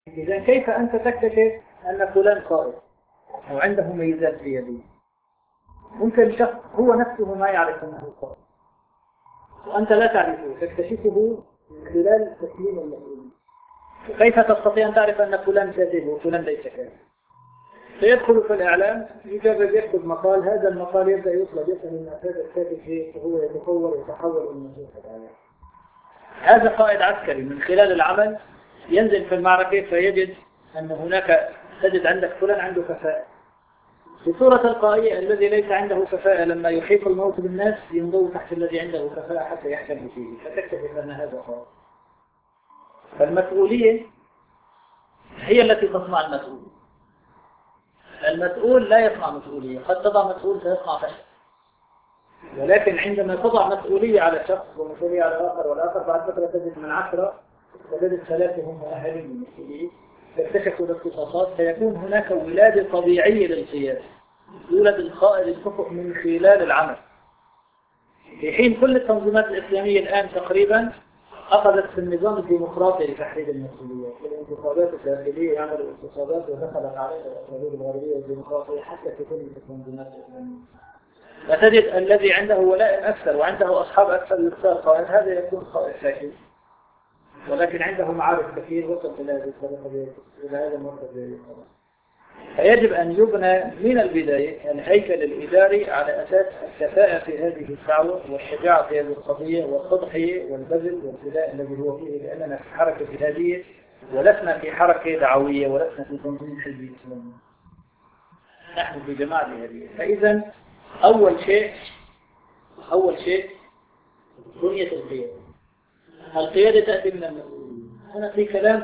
إذا كيف أنت تكتشف أن فلان قائد أو عنده ميزات قيادية؟ ممكن شخص هو نفسه ما يعرف أنه قائد وأنت لا تعرفه، تكتشفه من خلال تسليم المسؤولين. كيف تستطيع أن تعرف أن فلان كاذب وفلان ليس كاذب؟ سيدخل في الإعلام يجرب يكتب مقال، هذا المقال يبدأ يطلب يسأل الناس هذا الكاتب فيه، فهو يتحول إلى نصوص الآيات. هذا قائد عسكري من خلال العمل ينزل في المعركة فيجد أن هناك تجد عندك فلان عنده كفاءة. في صورة القائد الذي ليس عنده كفاءة لما يحيط الموت بالناس ينضوي تحت الذي عنده كفاءة حتى يحكم فيه، فتكتشف أن هذا قائد. فالمسؤولية هي التي تصنع المسؤول. المسؤول لا يصنع مسؤولية، قد تضع مسؤول فيصنع فشل، ولكن عندما تضع مسؤولية على شخص ومسؤولية على آخر والآخر بعد فترة تجد من 10 وتجد 3 هم مؤهلين للمسؤولية، تكتشفوا الاختصاصات، فيكون هناك ولادة طبيعية للقيادة. يولد القائد الكفء من خلال العمل. في حين كل التنظيمات الإسلامية الآن تقريبا أخذت في النظام الديمقراطي لتحديد المسؤوليات. الانتخابات الداخلية يعملوا انتخابات ودخلت عليها الأساليب الغربية والديمقراطية حتى في كل التنظيمات الإسلامية. فتجد الذي عنده ولاء أكثر وعنده أصحاب أكثر يختار قائد، هذا يكون قائد فاشل، ولكن عنده معارف كثير وصل إلى هذا المرتبة. فيجب أن يبنى من البداية الهيكل الإداري على أساس الكفاءة في هذه الدعوة والشجاعة في هذه القضية والتضحية والبذل والفداء الذي هو فيه، لأننا في حركة جهادية ولسنا في حركة دعوية ولسنا في تنظيم حزبي إسلامي، نحن في جماعة جهادية. فإذا أول شيء بنية القيادة. القيادة تأتي من المسؤولين. هنا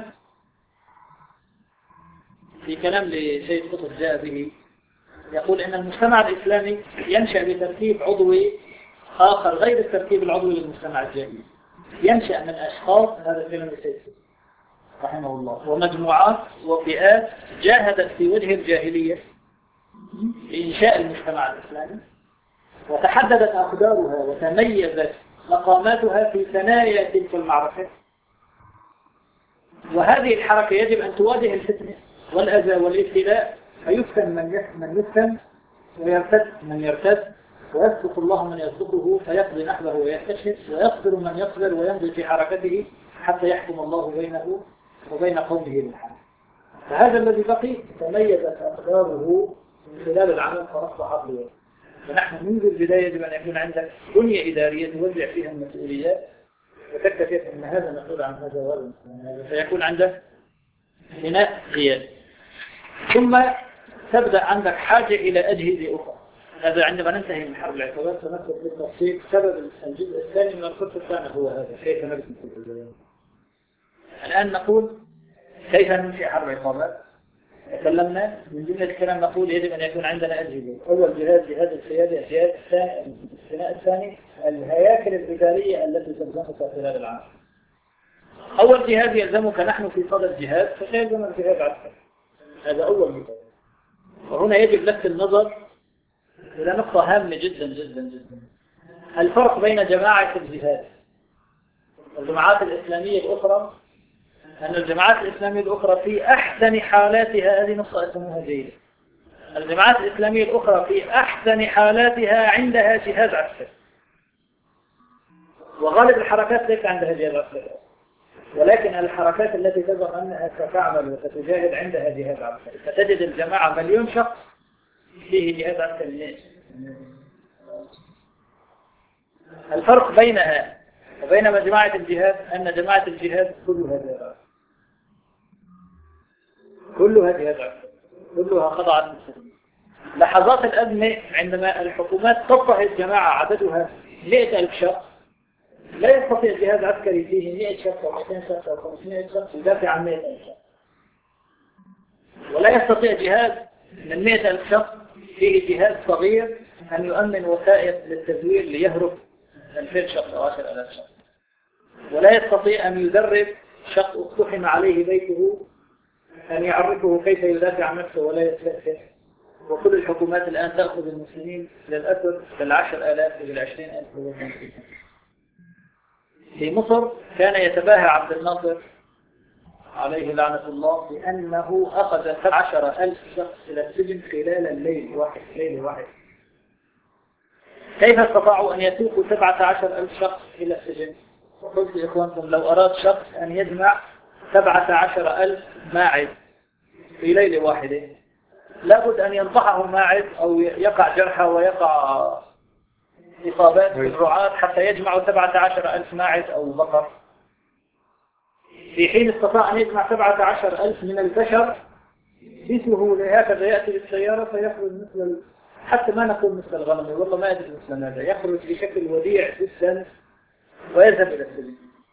في كلام لسيد قطب جاء به، يقول إن المجتمع الإسلامي ينشأ بترتيب عضوي آخر غير الترتيب العضوي للمجتمع الجاهلي. ينشأ من أشخاص، هذا كلام لسيد رحمه الله، ومجموعات وفئات جاهدت في وجه الجاهلية لإنشاء المجتمع الإسلامي، وتحددت أقدارها وتميزت مقاماتها في ثنايا تلك المعركة. وهذه الحركة يجب أن تواجه الفتنة والأذى والابتلاء، فيفتن من يفتن ويرتد من يرتد، ويصدق الله من يصدقه فيقضي نحبه ويستشهد، ويصبر من يصبر ويمضي في حركته حتى يحكم الله بينه وبين قومه بالحق. فهذا الذي بقي تميزت أقداره من خلال العمل فأصبح عقله. فنحن منذ البداية يجب أن يكون عندك بنية إدارية توزع فيها المسؤوليات وتكتفي أن هذا مسؤول عن هذا وهذا، فيكون عندك بناء قيادي. ثم تبدأ عندك حاجة إلى أجهزة أخرى. هذا عندما ننتهي من حرب العقبات سنذكر بالتفصيل. سبب الجزء الثاني من الخطة الثانية هو هذا، كيف نبني في البداية. الآن نقول كيف ننشئ حرب العقبات. تكلمنا من جملة الكلام نقول يجب أن يكون عندنا أجهزة. أول جهاز القيادة، الجهاز الثاني الهياكل الإدارية التي تلزمك خلال العام. أول جهاز يلزمك نحن في صدد الجهاز فسيلزم الجهاز عسكري، هذا أول مثال. وهنا يجب لفت النظر إلى نقطة هامة جدا جدا جدا، الفرق بين جماعة الجهاد والجماعات الإسلامية الأخرى. أن الجماعات الإسلامية الأخرى في أحسن حالاتها، هذه نقطة اسمها جيدة، الجماعات الإسلامية الأخرى في أحسن حالاتها عندها جهاز عسكري، وغالب الحركات ليس عندها جهاز عسكري، ولكن الحركات التي تظهر أنها ستعمل وستجاهد عندها جهاز عسكري. فتجد الجماعة مليون شخص فيه جهاز عسكري. الفرق بينها وبين جماعة الجهاد أن جماعة الجهاد كلها جهاد، كلها خضعت للمسلمين. لحظات الأزمة عندما الحكومات تضطهد جماعة عددها 100,000 شخص، لا يستطيع جهاز عسكري فيه 100 شخص أو 200 شخص أو 500 شخص يدافع عن 100,000 شخص، ولا يستطيع جهاز من 100,000 شخص فيه جهاز صغير أن يؤمن وسائل للتزوير ليهرب 2000 شخص أو 10,000 شخص، ولا يستطيع أن يدرب شخص اقتحم عليه بيته أن يعرفه كيف يدافع عن نفسه ولا يستأثر. وكل الحكومات الآن تأخذ المسلمين للأسر بال10,000 وبال20,000. في مصر كان يتباهى عبد الناصر عليه لعنة الله بأنه أخذ 17,000 شخص إلى السجن خلال الليل واحد. كيف استطاعوا أن يسوقوا 17,000 شخص إلى السجن؟ قلت لإخوانكم لو أراد شخص أن يجمع 17,000 ماعز في ليلة واحدة لابد أن ينطحه ماعز أو يقع جرحى ويقع إصابات في الرعاة حتى يجمعوا 17,000 ماعز أو بقر، في حين استطاع أن يجمع 17,000 من البشر بسهولة. هكذا يأتي بالسيارة فيخرج مثل حتى ما نقول مثل الغنم، والله ما يدري مثل هذا، يخرج بشكل وديع جدا ويذهب إلى السجن.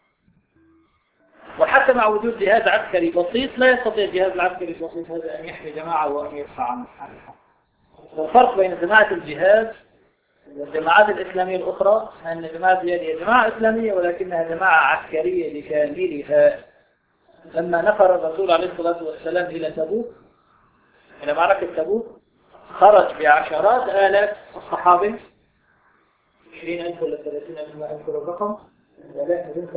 وحتى مع وجود جهاز عسكري بسيط لا يستطيع الجهاز العسكري البسيط هذا أن يحمي جماعة وأن يدفع عنها. الفرق بين جماعة الجهاد والجماعات الإسلامية الأخرى أن جماعة الجهاد هي جماعة إسلامية ولكنها جماعة عسكرية بكاملها. لما نفر الرسول عليه الصلاة والسلام إلى تبوك، إلى معركة تبوك، خرج بعشرات آلاف الصحابة، 20,000 ولا 30,000 ما أذكر الرقم، ولكن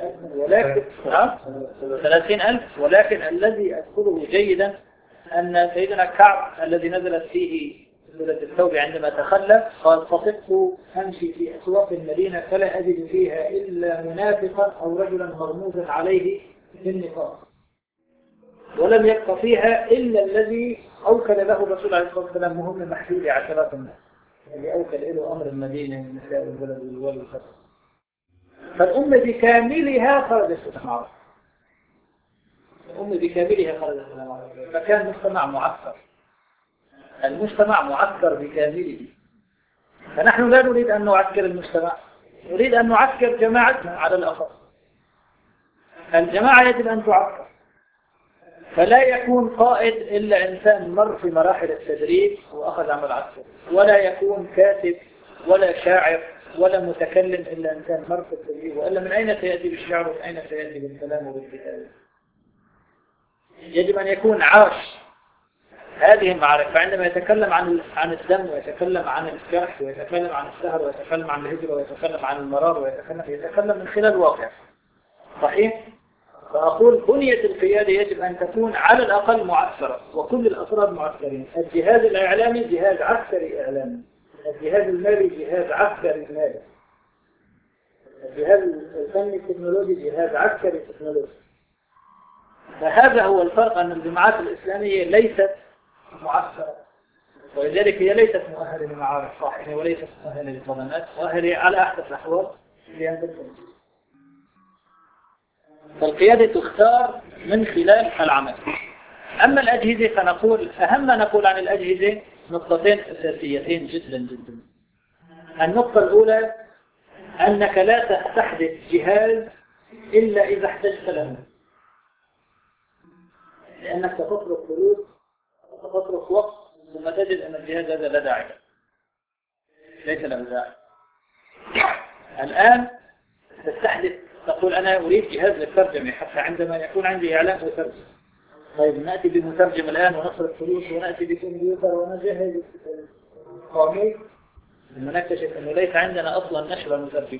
30,000. ولكن الذي أذكره جيدا أن سيدنا كعب الذي نزلت فيه سورة التوبة عندما تخلف قال: فصدت أمشي في أسواق المدينة فلا أجد فيها إلا منافقا أو رجلا مرموزا عليه بالنفاق، ولم يبق فيها إلا الذي أوكل له الرسول عليه الصلاة والسلام مهمة محدودة عشرات الناس، اللي أوكل له أمر المدينة من نساء البلد والولي والفتح. فالأمة بكاملها خرجت في المعركة، الأمة بكاملها خرجت في المعركة، فكان مجتمع معسكر، المجتمع معسكر بكامله. فنحن لا نريد أن نعسكر المجتمع، نريد أن نعسكر جماعتنا على الأقل. الجماعة يجب أن تعسكر، فلا يكون قائد إلا إنسان مر في مراحل التدريب وأخذ عمل عسكري، ولا يكون كاتب ولا شاعر ولا متكلم إلا إنسان مر في التدريب، وإلا من أين سيأتي بالشعر ومن أين سيأتي بالكلام وبالكتابة؟ يجب أن يكون عاش هذه المعارك. فعندما يتكلم عن الدم ويتكلم عن الجرح ويتكلم عن السهر ويتكلم عن الهجرة ويتكلم عن المرار يتكلم من خلال واقع صحيح. فأقول بنية القيادة يجب أن تكون على الأقل معسكرة، وكل الأفراد معسكرين. الجهاز الإعلامي جهاز عسكري إعلامي، الجهاز المالي جهاز عسكري مالي، الجهاز الفني التكنولوجي جهاز عسكري تكنولوجي. فهذا هو الفرق، أن الجماعات الإسلامية ليست معسكرة، ولذلك هي ليست مؤهلة لمعارك صاحبة وليست مؤهلة لصدمات، مؤهلة على أحدث الأحوال لأن تكون. فالقيادة تختار من خلال العمل. أما الأجهزة فنقول أهم ما نقول عن الأجهزة نقطتين أساسيتين جدا جدا. النقطة الأولى أنك لا تستحدث جهاز إلا إذا احتجت له، لأنك ستطلب فلوس وتطلب وقت ثم تجد أن الجهاز هذا لا داعي، ليس له داعي. الآن تستحدث، تقول أنا أريد جهاز للترجمة حتى عندما يكون عندي إعلان وترجمة. طيب نأتي بمترجم الآن ونصرف فلوس ونأتي بكمبيوتر ونجهز قاموس، ثم نكتشف أنه ليس عندنا أصلا نشر مترجم.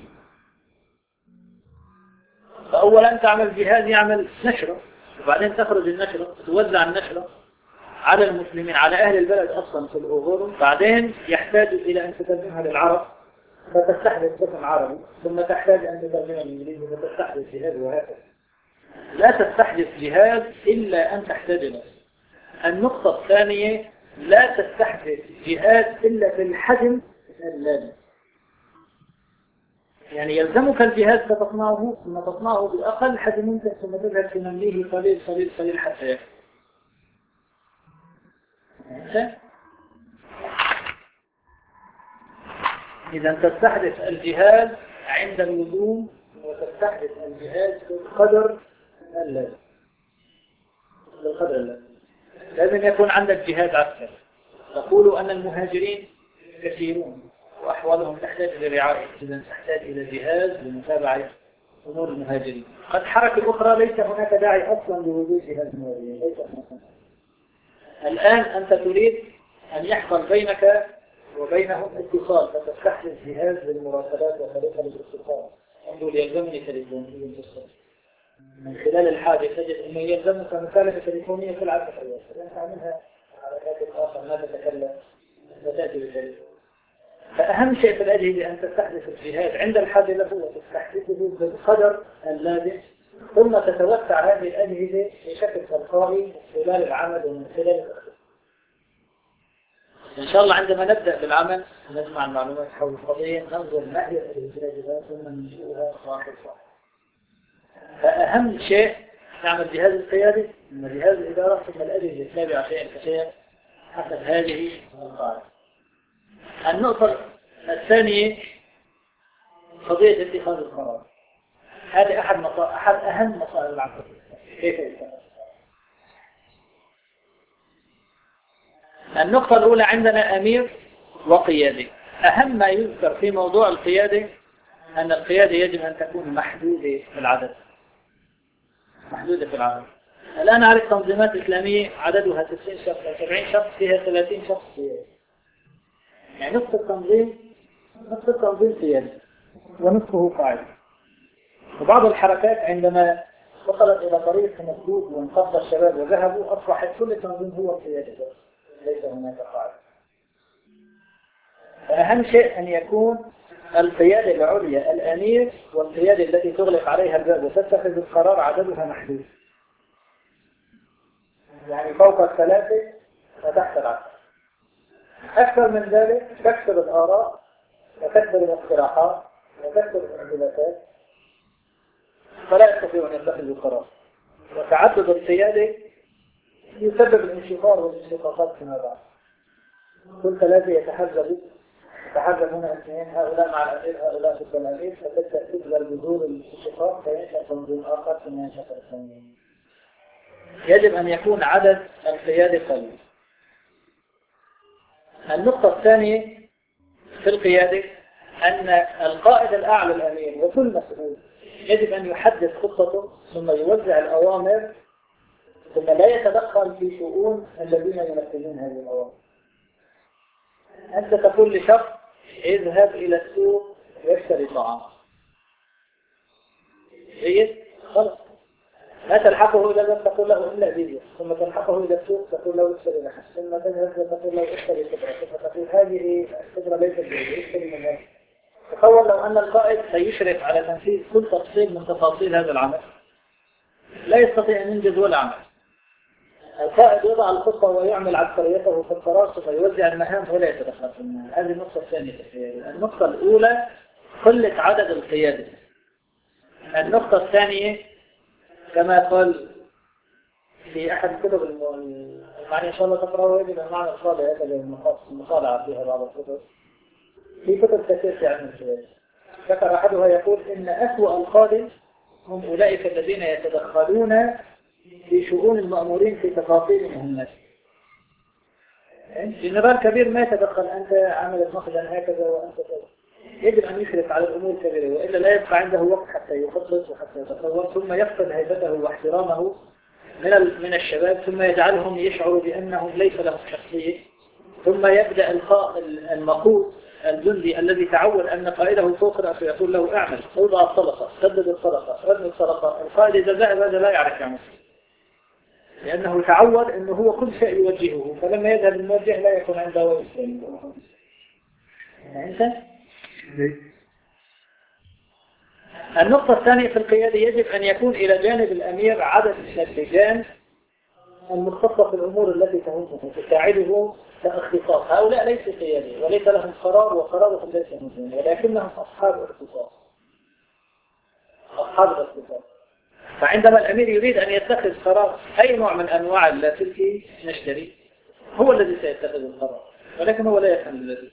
فأولا تعمل جهاز يعمل نشرة، وبعدين تخرج النشرة توزع النشرة على المسلمين على أهل البلد أصلا في الأوغور، بعدين يحتاج إلى أن تترجمها للعرب فتستحدث قسم عربي، ثم تحتاج أن تترجمها للإنجليزي فتستحدث جهاز، وهكذا. لا تستحدث جهاز إلا أن تحتاج له. النقطة الثانية لا تستحدث جهاز إلا في الحجم اللازم، يعني يلزمك الجهاز فتصنعه ثم تصنعه بأقل حجم ممكن ثم تذهب تنميه قليل قليل قليل حتى يكفي. إذا تستحدث الجهاز عند اللزوم وتستحدث الجهاز بالقدر اللازم. لازم يكون عندك جهاز عسكري. تقول أن المهاجرين كثيرون وأحوالهم تحتاج إلى رعاية، إذا تحتاج إلى جهاز لمتابعة أمور المهاجرين. قد حركة أخرى ليس هناك داعي أصلا لوجود جهاز المهاجرين، ليس هناك. الآن أنت تريد أن يحصل بينك وبينهم اتصال، فتستحدث جهاز للمراسلات وطريقة للاتصال. أنه يلزمني تليفون. من خلال الحاجة تجد أنه يلزمك مكالمة تليفونية في العدد الحيوي، لأن تعملها على كاتب آخر ما تتكلم وتأتي بالدليل. فأهم شيء في الأجهزة أن تستحدث الجهاز عند الحاجة له وتستحدثه بالقدر اللازم، ثم تتوسع هذه الأجهزة بشكل تلقائي من خلال العمل ومن خلال الأخذ. إن شاء الله عندما نبدأ بالعمل نجمع المعلومات حول القضية، ننظر ما هي الأجهزة ثم ننشئها واحد واحد. فأهم شيء نعمل جهاز القيادة ثم جهاز الإدارة ثم الأجهزة التابعة شيئا فشيئا حسب هذه القاعدة. النقطة الثانية قضية اتخاذ القرار. هذه أحد أهم مصائب العمل. كيف يتخذ؟ النقطة الأولى عندنا أمير وقيادي. أهم ما يذكر في موضوع القيادة أن القيادة يجب أن تكون محدودة في العدد. محدودة في العدد. الآن أعرف تنظيمات إسلامية عددها 90 شخص أو 70 شخص فيها 30 شخص قيادي. يعني نصف التنظيم قيادي ونصفه قاعدة. وبعض الحركات عندما وصلت إلى طريق مسدود وانقض الشباب وذهبوا أصبحت كل تنظيم هو قيادي ليس هناك قاعدة. أهم شيء أن يكون القيادة العليا الأمير والقيادة التي تغلق عليها الباب وتتخذ القرار عددها محدود. يعني فوق الثلاثة وتحت العشرة. أكثر من ذلك تكثر الآراء وتكثر الاقتراحات وتكثر الانحلافات فلا يستطيع أن يتخذ القرار. وتعدد القيادة يسبب الانشقاق والانشقاقات فيما بعد. كل ثلاثة يتحزب هنا اثنين، هؤلاء مع الأمير هؤلاء ضد الأمير، فتبدأ تكبر بذور الانشقاق فينشأ تنظيم آخر ثم ينشأ الثاني. يجب أن يكون عدد القيادة قليل. النقطة الثانية في القيادة أن القائد الأعلى الأمير وكل مسؤول يجب أن يحدد خطته ثم يوزع الأوامر ثم لا يتدخل في شؤون الذين ينفذون هذه الأوامر. أنت تقول لشخص اذهب إلى السوق واشتري طعام. جيد؟ خلاص. لا تلحقه إلى ذلك تقول له إلا بيزة، ثم تلحقه إلى السوق تقول له اشتري لحم، ثم تذهب تقول له اشتري خضرة، ثم تقول هذه الخضرة ليست بيزة، اشتري من هذا. تصور لو أن القائد سيشرف على تنفيذ كل تفصيل من تفاصيل هذا العمل لا يستطيع أن ينجز ولا عمل. القائد يضع الخطة ويعمل عبقريته في القرار ثم يوزع المهام ولا يتدخل في المهام. هذه النقطة الثانية في القيادة. النقطة الأولى قلة عدد القيادة. النقطة الثانية كما قال في أحد الكتب المعني إن شاء الله تقرأه يجب المعنى الصالح هذا المطالعة فيها بعض الكتب. في كتب كثير في علم القيادة ذكر أحدها يقول إن أسوأ القادة هم أولئك الذين يتدخلون في شؤون المأمورين في تفاصيل مهمات. جنرال كبير ما يتدخل أنت عملت مثلا هكذا وأنت كذا. يجب أن يشرف على الأمور الكبيرة وإلا لا يبقى عنده وقت حتى يخطط وحتى يتصور ثم يفقد هيبته واحترامه من الشباب ثم يجعلهم يشعروا بأنهم ليس لهم شخصية ثم يبدأ المقود الجندي الذي تعود أن قائده فوق رأسه يقول له اعمل اوضع الطلقة سدد الطلقة ردم الطلقة. القائد إذا ذهب هذا لا يعرف يعمل لأنه تعود أنه هو كل شيء يوجهه فلما يذهب الموجه لا يكون عنده وجه. النقطة الثانية في القيادة يجب أن يكون إلى جانب الأمير عدد من اللجان المختصة في الأمور التي تهمه تساعده كاختصاص. هؤلاء ليسوا قياديين وليس لهم قرار وقرارهم ليس مهم ولكنهم أصحاب اختصاص. فعندما الأمير يريد أن يتخذ قرار أي نوع من أنواع اللاسلكي نشتري هو الذي سيتخذ القرار ولكن هو لا يفهم الذي.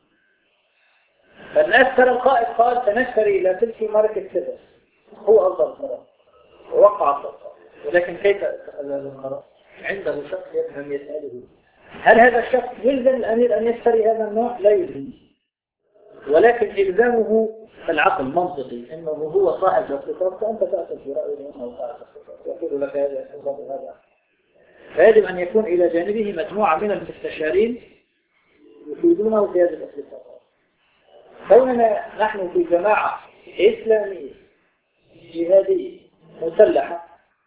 فالناس ترى القائد قال سنشتري لاسلكي ماركة كذا هو أفضل قرار ووقع القرار ولكن كيف اتخذ هذا القرار؟ عنده شخص يفهم يسأله هل هذا الشخص يلزم الأمير أن يشتري هذا النوع؟ لا يلزم ولكن إلزامه العقل منطقي إنه هو صاحب الاختصاص فأنت تأخذ برأيه أنه صاحب الاختصاص يقول لك هذا هذا. فيجب أن يكون إلى جانبه مجموعة من المستشارين يفيدونه في هذه الاختصاصات. كوننا نحن في جماعة إسلامية جهادية مسلحة.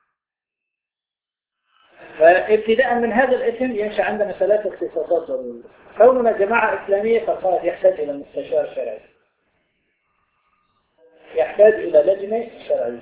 فابتداء من هذا الاسم ينشأ عندنا ثلاث اختصاصات ضرورية. كوننا جماعة إسلامية فقد يحتاج إلى مستشار شرعي، يحتاج إلى لجنة شرعية،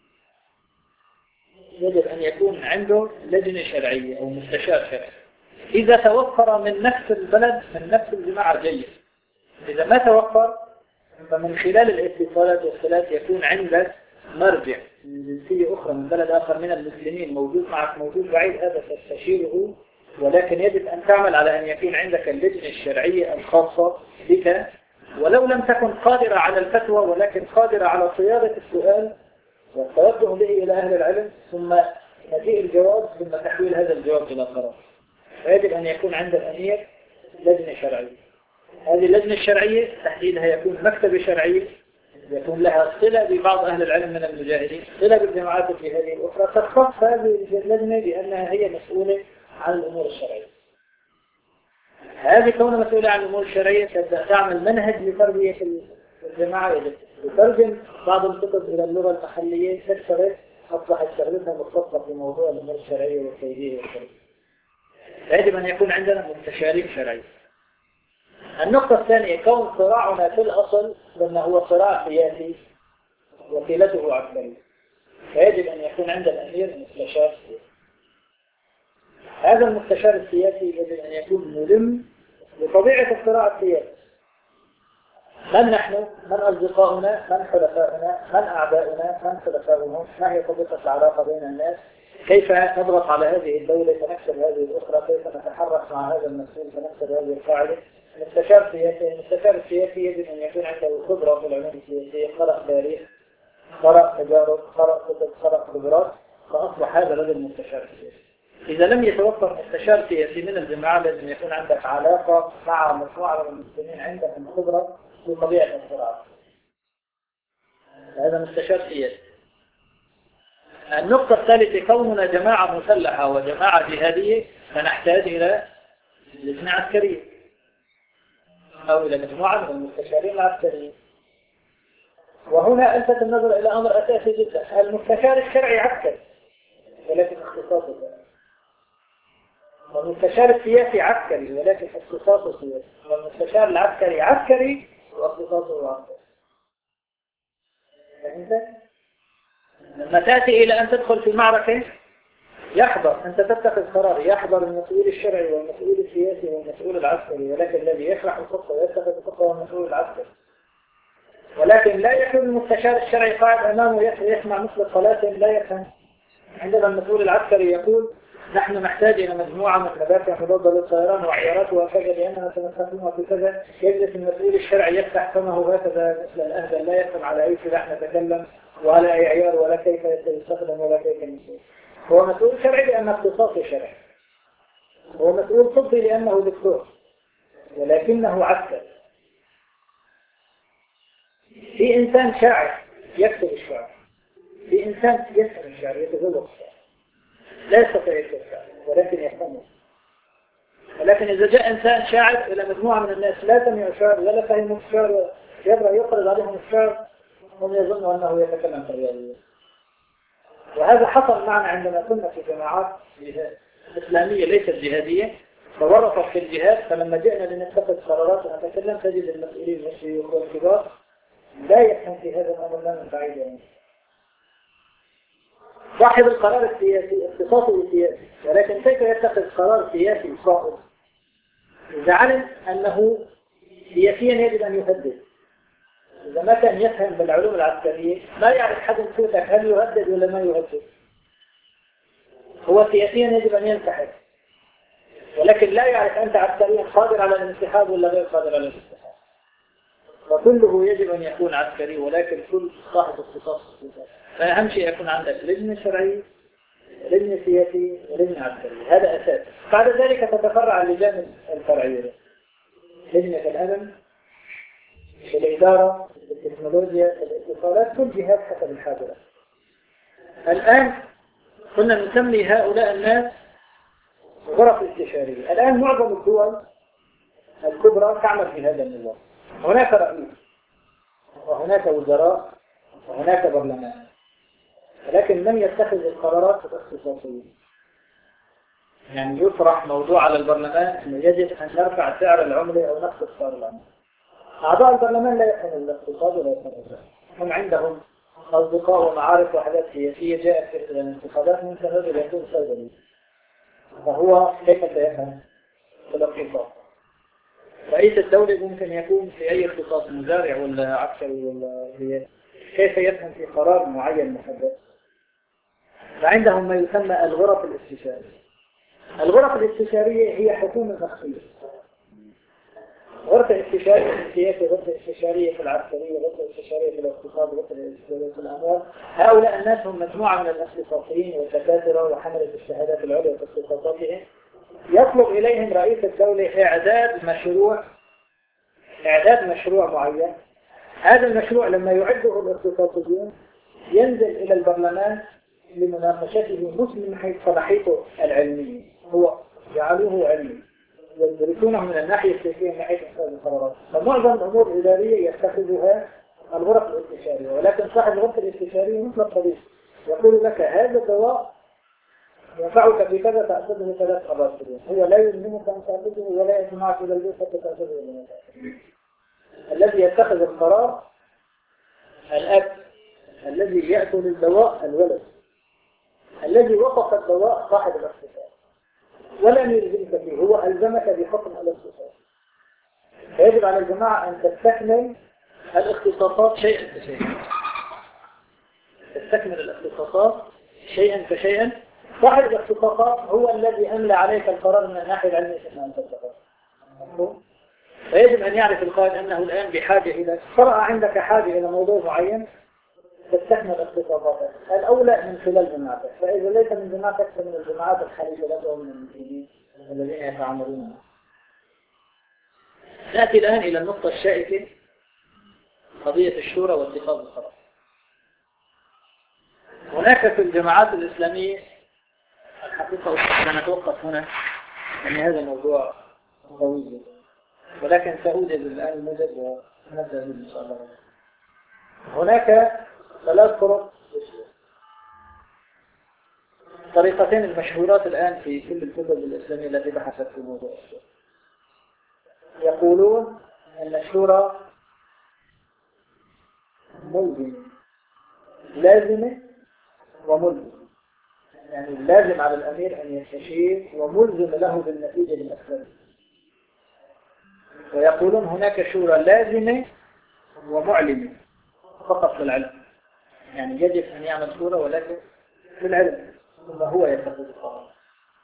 يجب أن يكون عنده لجنة شرعية أو مستشار شرعي. إذا توفر من نفس البلد من نفس الجماعة جيد، إذا ما توفر فمن خلال الاتصالات والصلات يكون عندك مرجع من جنسية أخرى من بلد آخر من المسلمين موجود معك، موجود بعيد، هذا تستشيره، ولكن يجب أن تعمل على أن يكون عندك اللجنة الشرعية الخاصة بك، ولو لم تكن قادرة على الفتوى ولكن قادرة على صياغة السؤال والتوجه به إلى أهل العلم، ثم مجيء الجواب، ثم تحويل هذا الجواب إلى قرار. فيجب أن يكون عند الأمير لجنة شرعية. هذه اللجنة الشرعية تحديدها يكون مكتبة شرعية يكون لها صلة ببعض أهل العلم من المجاهدين، صلة بالجماعات الجهادية الأخرى، تختص هذه اللجنة بأنها هي مسؤولة عن الأمور الشرعية. هذه كونها مسؤولة عن الأمور الشرعية تبدأ تعمل منهج لتربية الجماعة، تترجم بعض الكتب إلى اللغة المحلية، تكثرت أصبحت شغلتها مختصة في موضوع الأمور الشرعية والتوجيه والتربية. يجب أن يكون عندنا مستشارين شرعيين. النقطة الثانية، كون صراعنا في الأصل لأنه هو صراع سياسي وكيلته عسكرية، فيجب أن يكون عند الأمير مستشار سياسي. هذا المستشار السياسي يجب أن يكون ملم بطبيعة الصراع السياسي. من نحن؟ من أصدقاؤنا؟ من حلفاؤنا؟ من أعداؤنا؟ من حلفاؤهم؟ ما هي طبيعة العلاقة بين الناس؟ كيف نضغط على هذه الدولة فنكسر هذه الأخرى؟ كيف نتحرك مع هذا المسؤول فنكسر هذه القاعدة؟ المستشار السياسي يجب أن يكون عنده خبرة في العلوم السياسية، قرأ تاريخ، قرأ تجارب، قرأ كتب، قرأ خبرات، فأصبح هذا رجل مستشار سياسي. إذا لم يتوفر مستشار سياسي من الجماعة لازم يكون عندك علاقة مع مجموعة من المسلمين عندهم خبرة في طبيعة الصراع. هذا مستشار سياسي. النقطة الثالثة، كوننا جماعة مسلحة وجماعة جهادية فنحتاج إلى لجنة عسكرية أو إلى مجموعة من المستشارين العسكريين. وهنا ألفت النظر إلى أمر أساسي جدا، المستشار الشرعي عسكري ولكن اختصاصه سياسي، والمستشار السياسي عسكري ولكن اختصاصه سياسي، والمستشار العسكري عسكري واختصاصه عسكري. فهمت؟ لما تأتي إلى أن تدخل في معركة يحضر، أنت تتخذ قرار، يحضر المسؤول الشرعي والمسؤول السياسي والمسؤول العسكري، ولكن الذي يشرح الخطة ويتخذ الخطة هو المسؤول العسكري. ولكن لا يكون المستشار الشرعي قاعد أمامه يسمع مثل الصلاة لا يفهم. عندما المسؤول العسكري يقول نحن نحتاج إلى مجموعة من مدافع مضادة للطيران وعيارات وكذا لأننا سنستخدمها في كذا، يجلس المسؤول الشرعي يفتح فمه هكذا مثل الأهبل، لا يفهم على أي سلاح نتكلم ولا أي عيار ولا كيف يستخدم ولا كيف يستخدم. هو مسؤول شرعي لأنه اختصاصه شرعي، هو مسؤول طبي لأنه دكتور، ولكنه عسكري. في إنسان شاعر يكتب الشعر، في إنسان يفهم الشعر يتذوق الشعر، لا يستطيع يكتب الشعر ولكن يفهمه. ولكن إذا جاء إنسان شاعر إلى مجموعة من الناس لا سمعوا الشعر ولا فهموا الشعر يبدأ يقرض عليهم الشعر، هم يظنوا أنه يتكلم في الرياضيات. وهذا حصل معنا عندما كنا في جماعات إسلامية ليست جهادية فورطت في الجهاد، فلما جئنا لنتخذ قرارات ونتكلم تجد المسؤولين والشيوخ والكبار لا يفهم في هذا الأمر لا من بعيد يعني. صاحب القرار السياسي اختصاصه سياسي، ولكن كيف يتخذ قرار سياسي صائب؟ إذا علم أنه سياسيا يجب أن يهدد، إذا ما كان يفهم بالعلوم العسكرية ما يعرف حد يسوتك هل يهدد ولا ما يهدد. هو سياسيا يجب أن ينسحب، ولكن لا يعرف أنت عسكريا قادر على الانسحاب ولا غير قادر على الانسحاب. وكله يجب أن يكون عسكري، ولكن كل صاحب اختصاص. فأهم شيء يكون عندك لجنة شرعية، لجنة سياسية، ولجنة عسكرية، هذا أساس. بعد ذلك تتفرع اللجان الفرعية، لجنة الأمن، الإدارة، التكنولوجيا، الاتصالات، كل جهات حسب الحاجة. الآن كنا نسمي هؤلاء الناس غرف استشارية. الآن معظم الدول الكبرى تعمل في هذا النظام، هناك رئيس وهناك وزراء وهناك برلمان. ولكن من يتخذ القرارات الاختصاصية. يعني يطرح موضوع على البرلمان أنه يجب أن نرفع سعر العملة أو نخفض سعر العملة. أعضاء البرلمان لا يفهم الاقتصاد ولا يفهم الزراعة. هم عندهم أصدقاء ومعارف وحدات سياسية جاءت في الانتخابات ممكن رجل يكون صيدلي، فهو كيف سيفهم الاقتصاد؟ رئيس الدولة ممكن يكون في أي اختصاص، مزارع ولا عسكري ولا هي، كيف يفهم في قرار معين محدد؟ فعندهم ما يسمى الغرف الاستشارية. الغرف الاستشارية هي حكومة مخفية. غرفة استشارية في السياسة، غرفة استشارية في العسكرية، غرفة استشارية في الاقتصاد، غرفة استشارية في الأموال. هؤلاء الناس هم مجموعة من الاختصاصيين والدكاترة وحملة الشهادات العليا في اختصاصاتهم. يطلب إليهم رئيس الدولة إعداد مشروع معين. هذا المشروع لما يعده الاختصاصيون ينزل إلى البرلمان لمناقشته، مش من حيث صلاحيته العلمية، هو جعلوه علمي، يدرسونه من الناحية السياسية من ناحية اتخاذ القرارات. فمعظم الأمور الإدارية يتخذها الغرف الاستشارية، ولكن صاحب الغرفة الاستشارية مثل الطبيب يقول لك هذا الدواء ينفعك في كذا تأخذه 3 مرات في اليوم، هو لا يلزمك أن تأخذه ولا يجمعك إلى البيت حتى تأخذه. الذي يتخذ القرار الأب، الذي يأكل الدواء الولد، الذي وصف الدواء صاحب الاختصاص، ولم يلزمك فيه، هو ألزمك بحكم الاختصاص. فيجب على الجماعة أن تستكمل الاختصاصات شيئا فشيئا، تستكمل الاختصاصات شيئا فشيئا. صاحب الاختصاصات هو الذي أملى عليك القرار من الناحية العلمية ثم أن تتخذ. فيجب أن يعرف القائد أنه الآن بحاجة إلى، طرأ عندك حاجة إلى موضوع معين تستكمل اختصاصاتك، الأولى من خلال جماعتك، فإذا ليس من جماعتك فمن الجماعات الخليجية لديهم من المسلمين الذين يتعاملون. نأتي الآن إلى النقطة الشائكة، قضية الشورى واتخاذ القرار. هناك في الجماعات الإسلامية الحقيقة سنتوقف هنا، يعني هذا موضوع طويل، ولكن سأوجد الآن الموجز ونبدأ إن شاء الله. هناك 3 طرق، طريقتين المشهورات الآن في كل الكتب الإسلامية التي بحثت في موضوع الشورى. يقولون أن الشورى ملزمة، لازمة وملزمة، يعني لازم على الأمير أن يستشير وملزم له بالنتيجة الأكثر. ويقولون هناك شورى لازمة ومعلمة فقط للعلم، يعني يجب أن يعمل شورى ولكن للعلم ثم هو يتخذ القرار.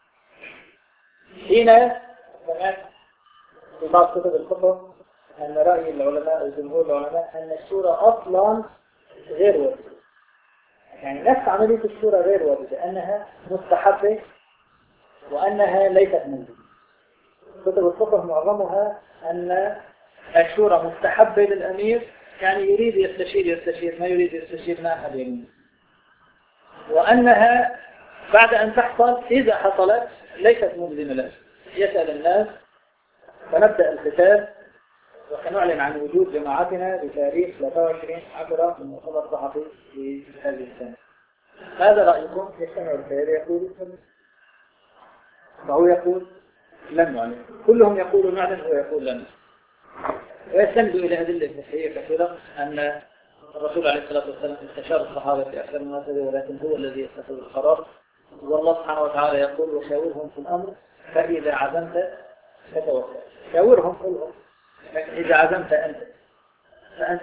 هنا كمان في بعض كتب الفقه أن رأي العلماء وجمهور العلماء أن الشورى أصلا غير واجبة، يعني نفس عملية الشورى غير واجبة، أنها مستحبة وأنها ليست ملزمة. كتب الفقه معظمها أن الشورى مستحبة للأمير، يعني يريد يستشير، ما يريد يستشير ما أحد يمين، وأنها بعد أن تحصل إذا حصلت ليست ملزمة له. يسأل الناس فنبدأ الكتاب وسنعلن عن وجود جماعتنا بتاريخ 23/10 من مؤتمر الصحفي في هذه السنة. هذا رأيكم؟ يستمع الخير يقول فهو يقول لن نعلن، كلهم يقولون نعلن هو يقول لن. ويستند إلى أدلة فقهية كثيرة أن الرسول عليه الصلاة والسلام استشار الصحابة في أكثر من هذا، ولكن هو الذي يتخذ القرار. والله سبحانه وتعالى يقول وشاورهم في الأمر فإذا عزمت فتوكل. شاورهم كلهم، إذا عزمت أنت فأنت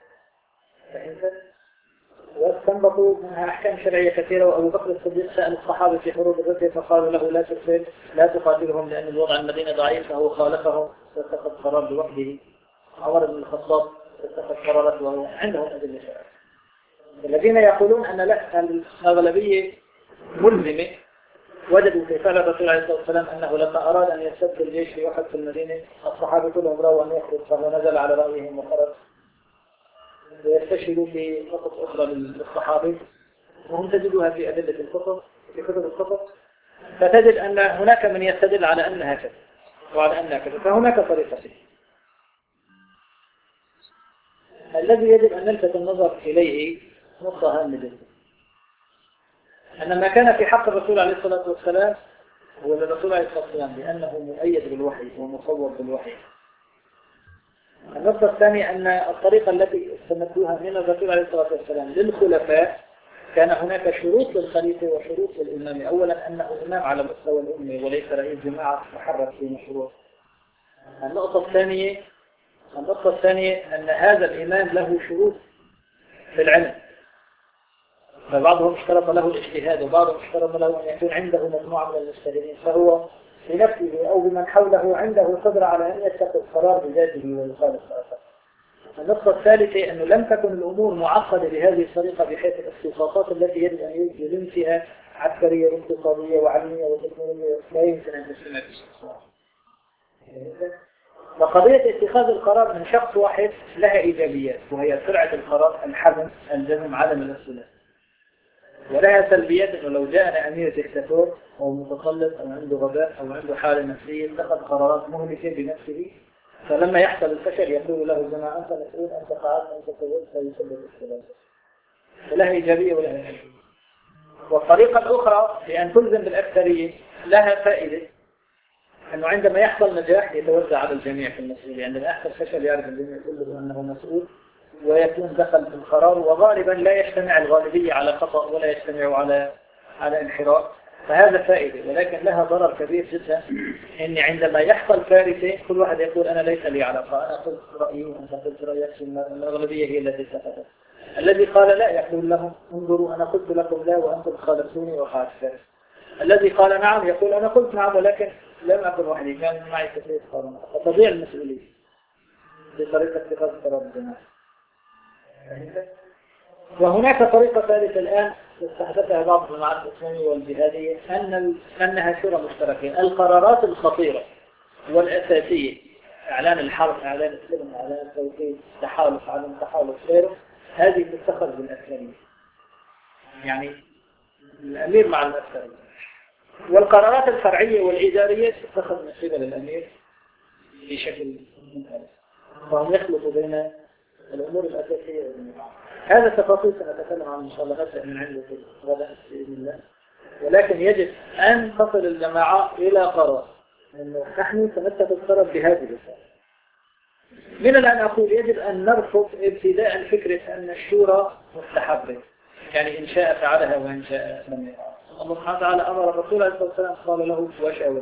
واستنبطوا منها أحكام شرعية كثيرة. وأبو بكر الصديق سأل الصحابة في حروب الردة فقالوا له لا تقتل، لا تقاتلهم لأن الوضع المدينة ضعيف، فهو خالفهم واتخذ قرار بوحده. عمر بن الخطاب اتخذ قرارات وهو عندهم أدلة شرعية. الذين يقولون أن لا الأغلبية ملزمة وجدوا في فعل الرسول عليه الصلاة والسلام أنه لما أراد أن يستبدل الجيش في أحد في المدينة الصحابة كلهم رأوا أن يخرج، فهو نزل على رأيهم وخرج. ويستشهدوا في نقط أخرى للصحابة وهم تجدوها في أدلة الفقه في كتب الفقه، فتجد أن هناك من يستدل على أنها كذا وعلى أنها كذا. فهناك طريقتين. الذي يجب أن نلفت النظر إليه نقطة هامة جدا. أن ما كان في حق الرسول عليه الصلاة والسلام هو الرسول عليه الصلاة والسلام لأنه مؤيد بالوحي ومصور بالوحي. النقطة الثانية أن الطريقة التي استمدوها من الرسول عليه الصلاة والسلام للخلفاء كان هناك شروط للخليفة وشروط للإمام. أولا أنه إمام على مستوى الأمة وليس رئيس جماعة تتحرك في مشروع. النقطة الثانية أن هذا الإمام له شروط في العلم، فبعضهم اشترط له الاجتهاد وبعضهم اشترط له أن يكون عنده مجموعة من المجتهدين، فهو بنفسه أو بمن حوله عنده قدرة على أن يتخذ قرار بذاته ويخالف الآخر. النقطة الثالثة أنه لم تكن الأمور معقدة بهذه الطريقة بحيث الاختصاصات التي يجب أن يلم فيها عسكرية واقتصادية وعلمية وتكنولوجية لا يمكن أن تسمى باستثناء. فقضية اتخاذ القرار من شخص واحد لها إيجابيات، وهي سرعة القرار، الحزم، الجزم، عدم الاختلاف. ولها سلبيات أنه لو جاءنا أمير ديكتاتور أو متسلط أو عنده غباء أو عنده حالة نفسية اتخذ قرارات مهلكة بنفسه، فلما يحصل الفشل يقول له جماعة أنت مسؤول، أنت فعلت، أنت سويت، فيسبب الاختلاف. فلها إيجابية ولها سلبية. والطريقة الأخرى لأن تلزم بالأكثرية لها فائدة، أنه عندما يحصل نجاح يتوزع على الجميع في المسؤولية، عندما يحصل فشل يعرف الجميع كله أنه مسؤول ويكون دخل في القرار، وغالبا لا يجتمع الغالبية على خطأ ولا يجتمع على انحراف، فهذا فائدة. ولكن لها ضرر كبير جدا، إن عندما يحصل كارثة كل واحد يقول أنا ليس لي علاقة، أنا قلت رأيي وأنت قلت رأيك، الأغلبية هي التي سقطت. الذي قال لا يقول لهم انظروا أنا قلت لكم لا وأنتم خالفتوني وقعت كارثة. الذي قال نعم يقول أنا قلت نعم ولكن لم أكن وحدي، كان معي كثير قرارات، فتضيع المسؤولية بطريقة اتخاذ القرار الجماعي. وهناك طريقة ثالثة الآن استحدثها بعض الجماعات الإسلامية والجهادية، أنها شورى مشتركة. القرارات الخطيرة والأساسية، إعلان الحرب، إعلان السلم، إعلان التوحيد، تحالف، عدم تحالف، غيره، هذه تتخذ بالأكثرية، يعني الأمير مع الأكثرية. والقرارات الفرعية والإدارية تتخذ من قبل الأمير بشكل مختلف، فهم يخلطوا بين الأمور الأساسية والمعارضة. هذا تفاصيل سنتكلم عنه إن شاء الله غدا من عنده غدا بإذن الله. ولكن يجب أن تصل الجماعة إلى قرار أنه نحن سنتخذ قرار بهذه الرسالة. من الآن أقول يجب أن نرفض ابتداء فكرة أن الشورى مستحبة، يعني إن شاء فعلها وإن شاء لم يفعل. الله سبحانه وتعالى أمر الرسول عليه الصلاة والسلام قال له واشاور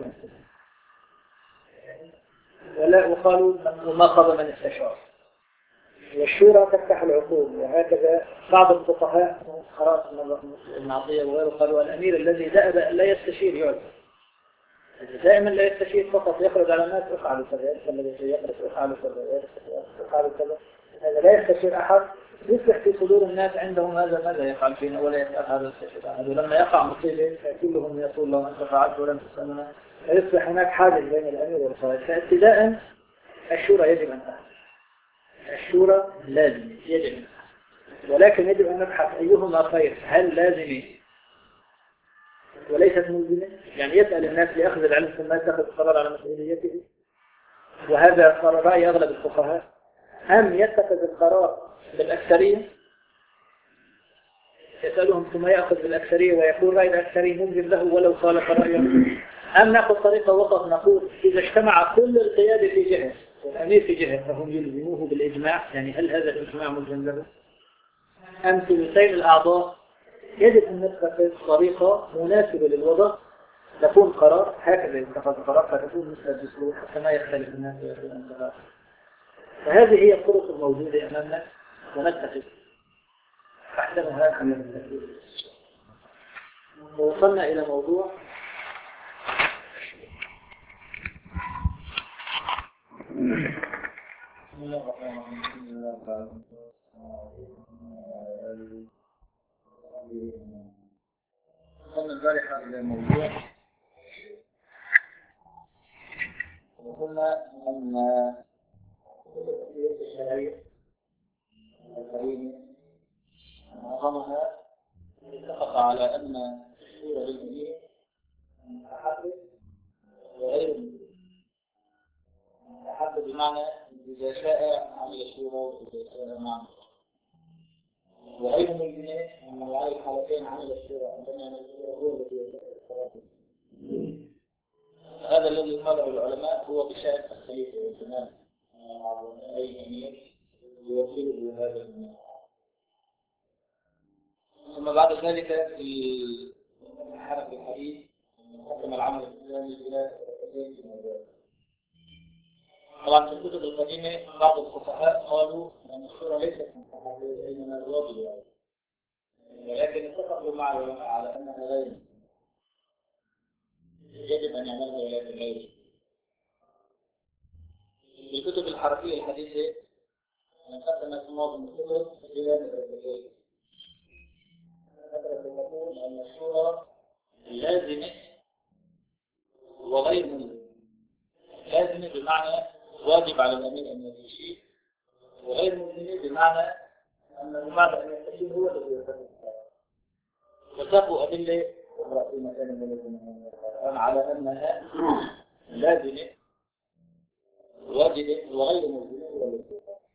ولا وقالوا وما خاب من استشار. والشورى تفتح العقول، وهكذا بعض الفقهاء خلاص ابن عطية وغيره قالوا الأمير الذي دأب لا يستشير يعلم، دائما لا يستشير فقط يخرج على الناس افعلوا كذا، الذي يقرأ افعلوا كذا، افعلوا كذا، هذا لا يستشير أحد، يصبح في صدور الناس عندهم هذا ماذا يفعل فينا ولا يفعل هذا الشيء. هذا لما يقع مصيبة كلهم يقول لهم أنت فعلت ولم تسألنا، فيصبح هناك حاجز بين الأمير والقائد. فابتداء الشورى يجب أن تحصل، الشورى لازم يجب، ولكن يجب أن نبحث أيهما خير، هل لازمة وليست ملزمة، يعني يسأل الناس لأخذ العلم ثم يتخذ القرار على مسؤوليته، وهذا قرار رأي أغلب الفقهاء، أم يتخذ القرار بالأكثرية يسألهم ثم يأخذ بالأكثرية ويقول رأي الأكثرية ملزم له ولو خالف رأيه، أم نأخذ طريقة وسط نقول إذا اجتمع كل القيادة في جهة والأمير في جهة فهم يلزموه بالإجماع، يعني هل هذا الإجماع ملزم له؟ أم ثلثين الأعضاء؟ يجب أن نتخذ طريقة مناسبة للوضع، تكون قرار هكذا يتخذ قرار فتكون مثل الدستور حتى ما يختلف الناس ويكون انتخاب. فهذه هي الطرق الموجودة أمامنا ونتخذ أحسنها من التكليف. ووصلنا إلى موضوع بسم الله الرحمن الرحيم. وصلنا البارحة إلى موضوع وقلنا أن الشرعية الكريمة معظمها اتفق على أن الشورى للأمير متحدث وغير متحدث، بمعنى إذا شاء عمل الشورى وإذا شاء ما عمل. وغير ملزمين أن على الحالتين عمل الشورى عندما هو الذي يتخذ. هذا الذي قاله العلماء هو بشأن الخليفة والإمام أي أمير يوكله بهذا المعنى. ثم بعد ذلك في حرف الحديث قدم العمل الإسلامي إلى في الموضوع. طبعا في الكتب القديمة بعض الفقهاء قالوا أن الشورى ليست مستحبة إنما واجبة، ولكن اتفقوا مع العلماء على أنها غير يجب أن يعملها ولكن غير. في الكتب الحرفية الحديثة قدمت معظم الكتب إلى مدرسين. يقول أن الشورى لازمة وغير ملزمة. لازمة بمعنى واجب على الأمير أن يشير، وغير ملزمة بمعنى أنه بعد أن يستشير هو الذي يتخذ. وساقوا أدلة في مكان ملزمة على أنها لازمة واجبة وغير ملزمة.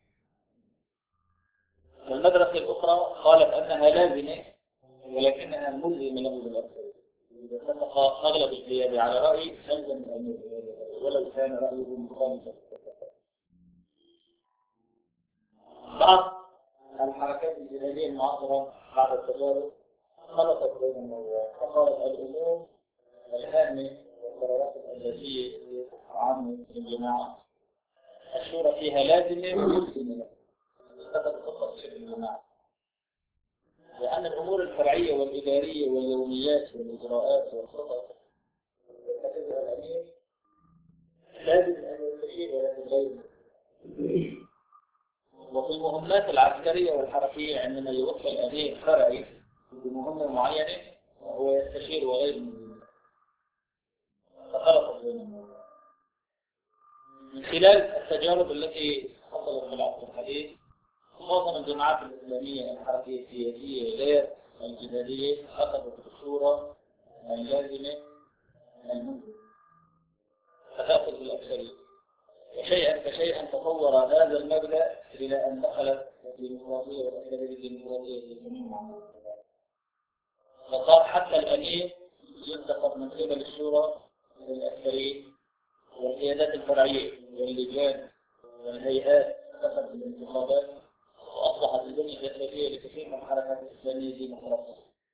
والمدرسة الأخرى قالت أنها لازمة ولكنها ملزمة له بالأكثر. إذا اتفق أغلب القيادة على رأي لزم الأمير ولو كان رأيه مخالفا. بعض الحركات الجهادية المعاصرة بعد التجارب خلطت بين الموضوع فقالت الأمور الهامة والقرارات الأساسية عامة للجماعة الشورى فيها لازمة وملزمة تتخصص في الجماعة، لأن الأمور الفرعية والإدارية واليوميات والإجراءات والخطط يتخذها الأمير لازم أن يستشير ولكن غير. وفي المهمات العسكرية والحركية عندما يوصل الأمير فرعي بمهمة معينة وهو يستشير وغير ملزم. فخلط بينهم. من خلال التجارب التي حصلت في العصر الحديث معظم الجماعات الإسلامية الحركية السياسية غير الجهادية أخذت الصورة اللازمة الملزمة فتأخذ بالأكثرية. وشيئا فشيئا تطور هذا المبدأ إلى أن دخلت الديمقراطية والأكثرية الديمقراطية في الجميع. فصار حتى الأمير ينتخب من قبل الشورى الأكثرية والقيادات الفرعية واللجان والهيئات تخذ الانتخابات، وأصبحت الدنيا الإسلامية لكثير من الحركات الإسلامية ديمقراطية.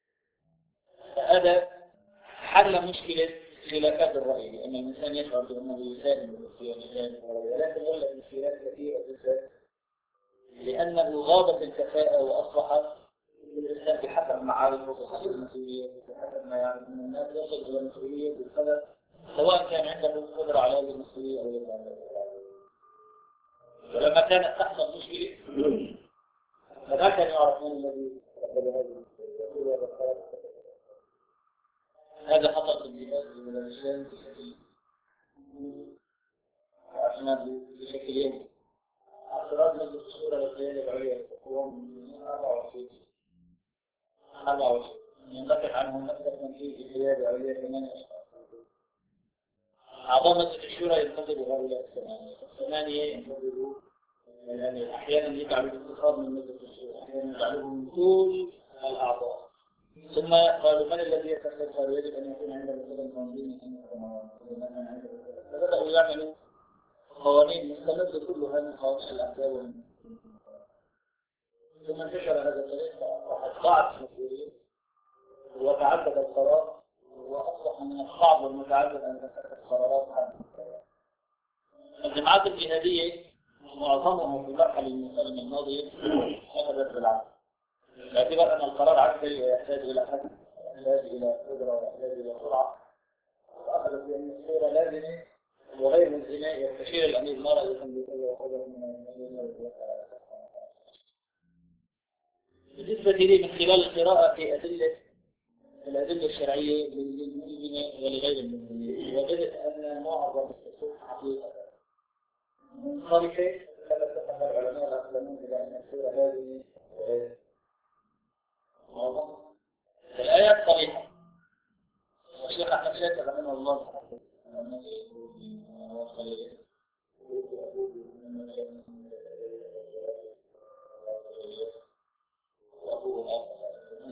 فهذا حل مشكلة خلافات الرأي، لأن الإنسان يشعر بأنه يساهم بالاختيارات ولكن ولا مشكلات كثيرة جدا لأنه غابت الكفاءة وأصبحت الإنسان بحسب معارفه وبحسب المسؤولية وبحسب ما يعرف من الناس يصل إلى المسؤولية بالقدر سواء كان عنده قدرة على هذه المسؤولية أو ليس عنده. ولما كانت تحصل مشكلة فما كان يعرف من الذي قبل هذه المسؤولية. هذا حصل في الجهاز والمجال بشكل يومي. أفراد مجلس الشورى للقيادة العليا يوم 24 ينذكر عنهم أكثر من في قيادة عليا 8 أشخاص. أعضاء مجلس الشورى ينتظروا هؤلاء 8 ينتظروا، يعني أحيانا يجعلوا الانتخاب من مجلس الشورى، أحيانا يجعلوه من طول الأعضاء. ثم قالوا من الذي يتخذها يجب أن يكون عنده مثلا تنظيم فبدأوا يعملوا قوانين مستمدة كلها من قوانين الأحزاب. ثم انتشر هذا الطريق ضاعت المسؤولية وتعدد القرار وأصبح من الصعب والمتعدد أن تتخذ قرارات عنه. الجماعات الجهادية معظمها في المرحلة الماضية أخذت بالعكس، باعتبار أن القرار عسكري ويحتاج إلى حد يحتاج إلى قدرة ويحتاج إلى سرعة، وأخذت بأن الصورة لازمة وغير ملزمة يستشير الأمير ما رأيكم بكذا وكذا من بالنسبة لي من خلال القراءة في الأدلة الشرعية للملزمة ولغير الملزمة وجدت أن معظم الصور حقيقة منصرفة كما اتفق العلماء الأسلمون إلى أن الصورة لازمة معظم الآيات صريحة. والشيخ أحمد شاكر رحمه الله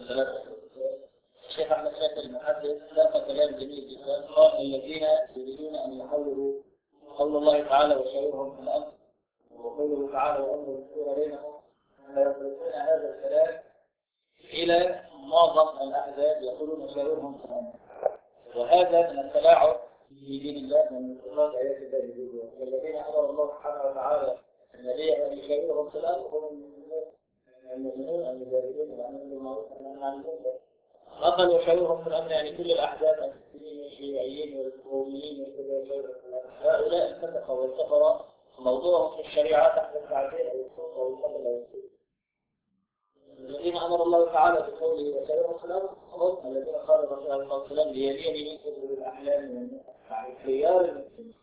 الشيخ أحمد شاكر المحدث لاقى كلام جميل جدا، قال الذين يريدون أن يحولوا قول الله تعالى وشاورهم في الأمر وقوله تعالى وأمر الشورى بينهم فيصرفون هذا الكلام إلى معظم الأحزاب يقولون شاورهم في الأمر، وهذا من التلاعب في دين الله من انتقاد آيات الله. والذين أمر الله سبحانه وتعالى النبي أن يشاورهم في الأمر هم المؤمنون المجاهدون والأمر بالمعروف والنهي عن المنكر. أقل وشاورهم في الأمر يعني كل الأحزاب السنين والشيوعيين والقوميين هؤلاء الفسقة والكفرة موضوعهم في الشريعة تحت التعبير أو الصوت أو الفضل أو السوء. الذين أمر الله تعالى بقوله وشاورهم في الأمر هم الذين قال الرسول عليه الصلاة والسلام ليليني يكتب بالأحلام يعني خيار المسلمين.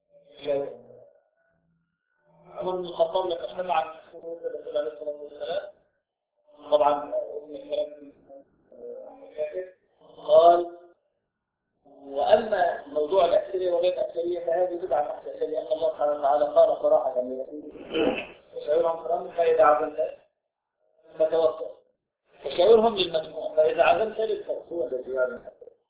عمر بن الخطاب لما سمع عن الرسول عليه الصلاة والسلام طبعا قال وأما موضوع الأكثرية وغير الأكثرية فهذه بدعة محدثة لأن الله سبحانه وتعالى قال صراحة وشاورهم في الأمر فإذا عزمت فتوكل وشاورهم للمجموع فإذا عزمت للفرق هو الذي يعلم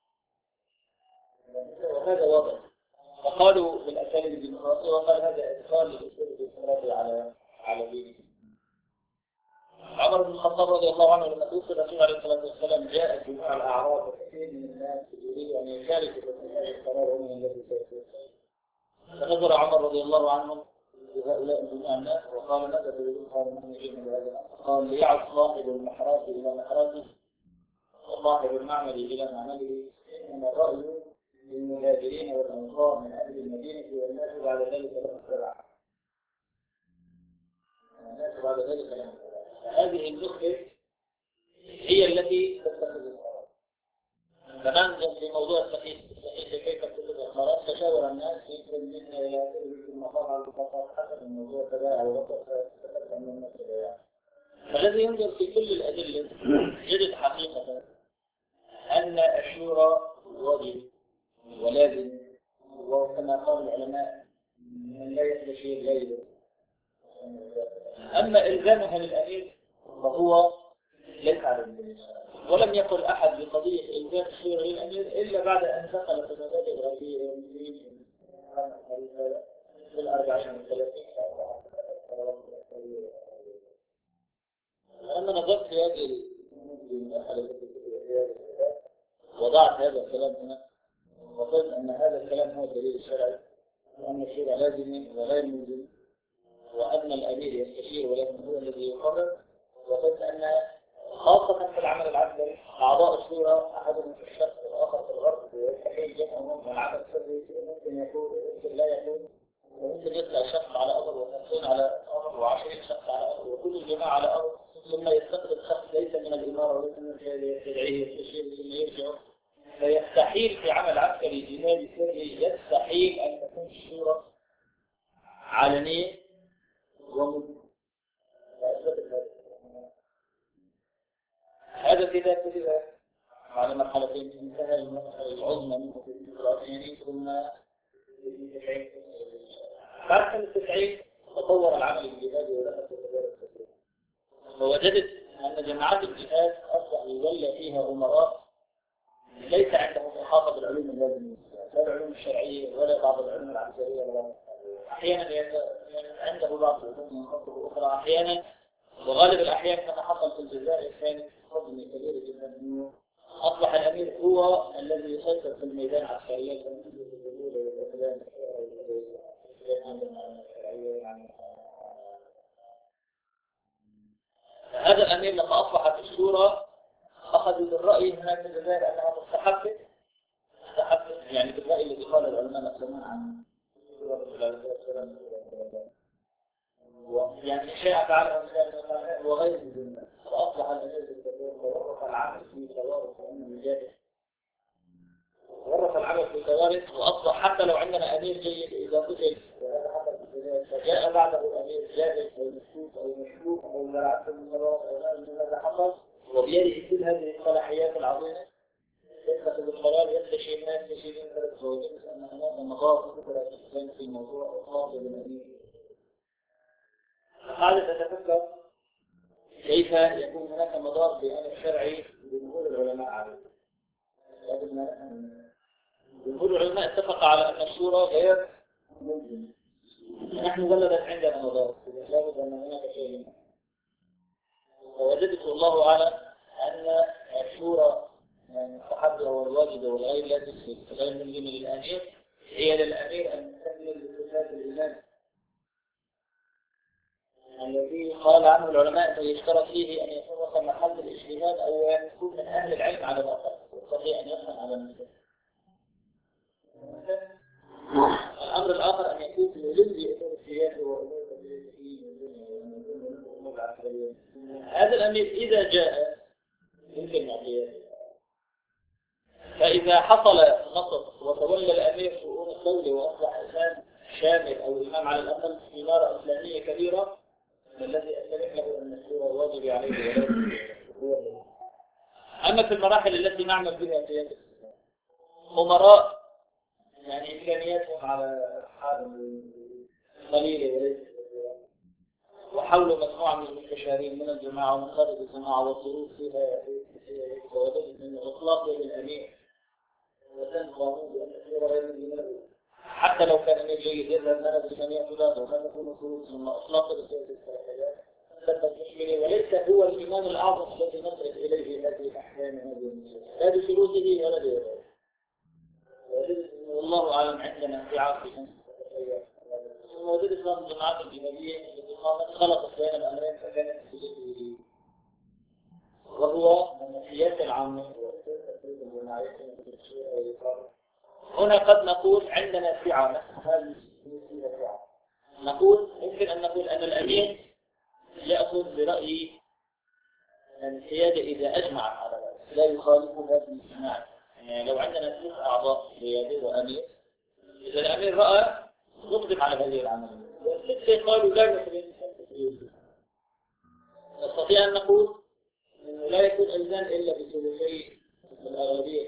وهذا واضح. فقالوا بالأساليب الديمقراطية وقال هذا إدخال للأسلوب الديمقراطي على دينه. عمر بن الخطاب رضي الله عنه لما توفي الرسول عليه الصلاة والسلام جاءت جموع الأعراب وكثير من الناس يريد أن يشاركوا في هذا القرار ومن الذي سيكون. فنظر عمر رضي الله عنه لهؤلاء جميع الناس وقال ماذا تريدون؟ قالوا نحن نريد بهذا الأمر. قال ليعد صاحب المحراث إلى محراثه وصاحب المعمل إلى معمله إنما الرأي للمهاجرين والأنصار من أهل المدينة والناس بعد ذلك لهم سبعة. الناس بعد ذلك لهم سبعة. هذه النخبة هي التي تتخذ القرار. فننظر في موضوع الصحيح كيف تتخذ القرار تشاور الناس في منا يأتي في المقام على الفقر حسب الموضوع تباع ووقت فتتخذ من الناس تباع. فالذي ينظر في كل الأدلة يجد حقيقة أن الشورى واجب ولازم وكما قال العلماء من لا يحدث شيء غيره. أما إلزامها للأمير فهو ليس على الأمير ولم يقل أحد بقضية إلزام الشورى للأمير إلا بعد أن دخل في مبادئ غربية في الأربعين والثلاثين. أنا نظرت في هذه المسألة وضعت هذا الكلام هنا وقلت أن هذا الكلام هو الدليل الشرعي وأن الشورى لازم وغير ملزم وأن الأمير يستشير ولكن هو الذي يقرر. وقلت أن خاصة في العمل العسكري أعضاء الشورى أحدهم في الشرق والآخر في الغرب ويستحيل جمعهم والعمل السري ممكن يكون ممكن لا يكون وممكن يطلع شخص على أمر و50 على أمر و20 شخص على أمر وكل الجماعة على أمر ثم يستقبل شخص ليس من الإمارة وليس من القيادة يستدعيه يستشير ثم يرجع. فيستحيل في عمل عسكري جهادي سري يستحيل أن تكون الشورى علنية هذا في ذات كذا على مرحلتين انتهى المرحلة العظمى منه في الديمقراطيين ثم بعد سنة 90 تطور العمل الجهادي ودخل في تجارب كثيرة ووجدت أن جماعات الجهاد أصبح يولى فيها أمراء ليس عندهم إحاطة بالعلوم اللازمة لا العلوم الشرعية ولا بعض العلوم العسكرية ولا أحيانا عنده بعض العلوم منخفضة أخرى أحيانا وغالب الأحيان كما حصل في الجزائر كانت صدمة كبيرة جدا أنه أصبح الأمير هو الذي يسيطر في الميدان عسكريا هذا الأمير لما أصبحت الشورى أخذوا بالرأي هناك في الجزائر أنها مستحبة يعني بالرأي الذي قال العلماء مثلا عن يعني شيء فعله وغير الجنة وأصبح الأمير بالتدور وورث العمل في توارث وأنه مجاهد ورث العمل في توارث وأصبح حتى لو عندنا أمير جيد إذا قتل فجاء بعده أمير جاهز أو مشكوك أو مشكوك أو ملعب في المنظرات أو ماذا حصل وبيده كل هذه الصلاحيات العظيمة يتخذ القرار يستشير الناس يشيرين ثلاث زوجين أن هناك مضار كثيرة في الموضوع وخاصة بالأمير. هذا تتفكر كيف يكون هناك مدار بأمر شرعي جمهور العلماء عليه؟ جمهور العلماء اتفق على أن الشورى غير ممكن. نحن ولدت عندنا مدار لا بد أن هناك شيء، ووجدت الله أعلم أن الشورى المستحبة والواجبة والغير لازم غير ملزمة للأمير، هي للأمير أن تكمل بصفات الإيمان الذي قال عنه العلماء أنه يشترط فيه أن يكون وصل محل الاجتهاد أو يكون من أهل العلم على الأقل، يستطيع أن يفهم على المثال. الأمر الآخر أن يكون في جزء أمور السياسة وأمور هذا الأمير إذا جاء يمكن معطيات، فإذا حصل نصب وتولى الأمير شؤون الدولة وأصبح إمام شامل أو إمام على الأقل في إمارة إسلامية كبيرة، الذي أسلم له أن الشورى واجب عليه ولا. أما في المراحل التي نعمل بها في أمراء يعني إمكانياتهم على حال قليلة وليس، وحولوا مجموعة من المستشارين من الجماعة ومن خارج الجماعة والظروف فيها وجدت من الإطلاق للأمير وتم قانون بأن الشورى غير الإمام حتى لو كان أمير جيد يذهب لنا بجميع فلاده وكان يكون خروج ثم إطلاق بسياسة السلفيات وليس هو الإمام الأعظم الذي نصرف إليه هذه الأحكام لا بشروطه ولا بغيره. والله أعلم عندنا في عاصفة ووجد إسلام الجماعات الجهادية التي قامت خلطت بين الأمرين فكانت بجهده، وهو من السياسة العامة هنا قد نقول عندنا سعة هذه سعة. نقول يمكن أن نقول أن الأمير يأخذ برأي السيادة إذا أجمع على ذلك لا يخالفها في الاجتماع. يعني لو عندنا 3 أعضاء سيادة وأمير، إذا الأمير رأى نقدم على هذه العملية والستة قالوا لا نحن نستطيع أن نقول أنه لا يكون إلزام إلا بثلثي الأغلبية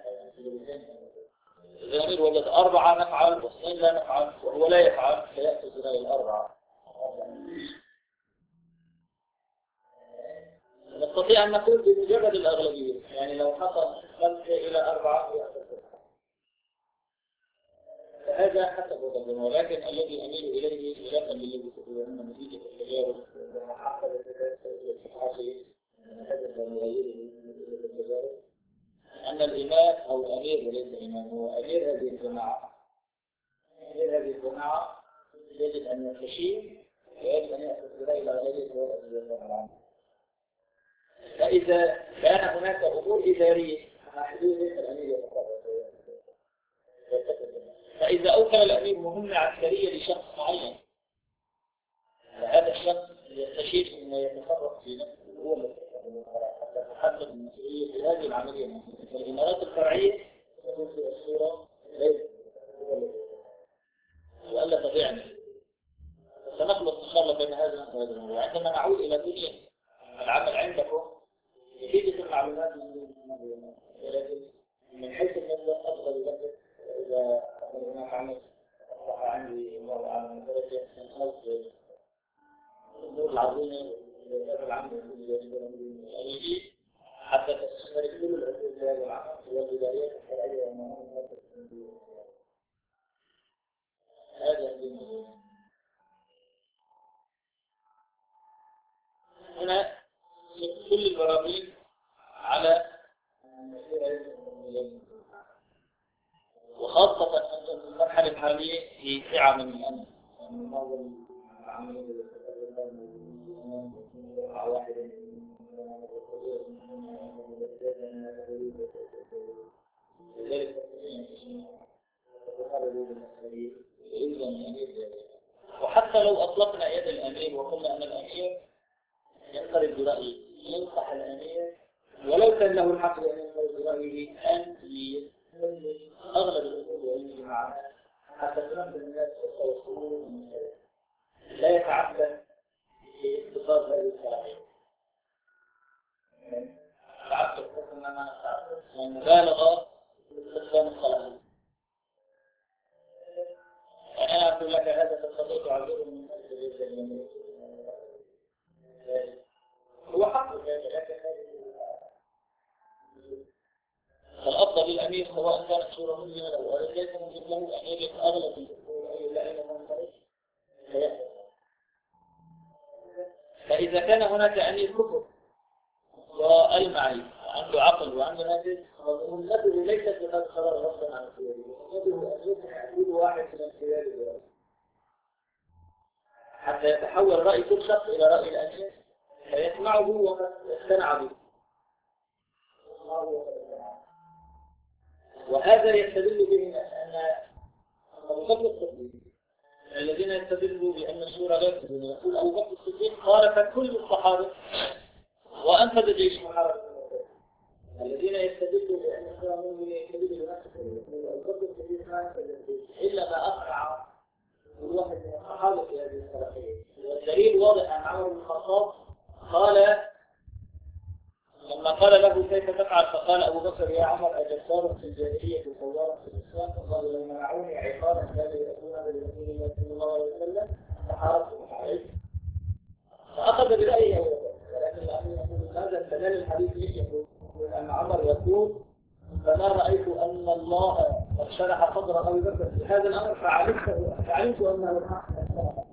إذا الأمير وجد 4 نفعل و2 لا نفعل وهو لا يفعل فيأخذ برأي 4. نستطيع أن نقول بمجرد الأغلبية، يعني لو حصل 5 إلى 4 هذا حسب وضعنا، ولكن الذي أميل إليه خلافا للذي تقول أن نتيجة التجارب ومحاقبة الاتحاد هذا المغير التجارب أن الإمام أو أمير وليس إمام هو أمير هذه الجماعة. أمير هذه الجماعة يجب أن يستشير ويجب أن يأخذ برأي الأغلبية سواء العامة. فإذا كان هناك أمور إدارية محدودة الأمير يتصرف. فإذا أوكل الأمير مهمة عسكرية لشخص معين فهذا الشخص يستشير أنه يتصرف في نفسه هو حتى تحقق المسؤولية في هذه العملية. الإمارات الفرعية تكون في الصورة ليس وألا تضيعني سنخلص إن شاء الله بين هذا وهذا. وعندما نعود إلى دنيا العمل عندكم يفيد المعلومات ولكن من حيث المبدأ أفضل لك إذا هناك عمل أصبح عندي الله أعلم درجة من خلص الأمور العظيمة لهذا العمل الذي حتى تستشمل كل العقول في هذا العمل والبدايات الشرعية والمهمات هذا هنا كل البراهين على وخاصة أن المرحلة الحالية هي سعة من الأمن معظم العملية واحد وحتى لو أطلقنا يد الأمير وقلنا أن الأمير ينقرض برأيه ينصح الأمير ولو كان له الحق أن ينقرض برأيه أن أغلب الأمور ويمشي معه حتى تنفذ الناس والتوصول لا يتعبد في اتصال هذه الشرعية. تعبد أنما مبالغة في استخدام الصلاة. أنا أقول لك هذا تستطيع تعبير من هو حق فالأفضل للأمير سواء كانت صورة مجرمة أو غير ليس مجرد له أن يجد أغلب فإذا كان هناك أمير كفر والمعي وعنده عقل وعنده نفس مهمته ليست بقد خرج غصبا عن الخيار مهمته أن يكون واحد من الخيار حتى يتحول رأي كل شخص إلى رأي الأمير فيسمعه ومن اقتنع به وهذا يستدل به أن أبو بكر الصديق الذين يستدلوا بأن الشورى غير تدين يقول أبو بكر الصديق خالف كل الصحابة وأنفذ جيش محارب الذين يستدلوا بأن الشورى منه يستدل بنفسه أبو بكر الصديق ما يستدل إلا ما أقرع الواحد من الصحابة في هذه الصلاحية والدليل واضح عن عمر بن الخطاب قال لما قال له كيف تفعل فقال أبو بكر يا عمر أجسار في الجاهلية وصوار في الإسلام فقالوا لو منعوني عقابا كان يكون برسول الله صلى الله عليه وسلم فحاربتهم عليه فأخذ برأيه أبو بكر ولكن الأمر يقول هذا الدلال الحديث ليش يقول أن عمر يقول فما رأيت أن الله قد شرح صدر أبي بكر في هذا الأمر فعلمت أنه الحق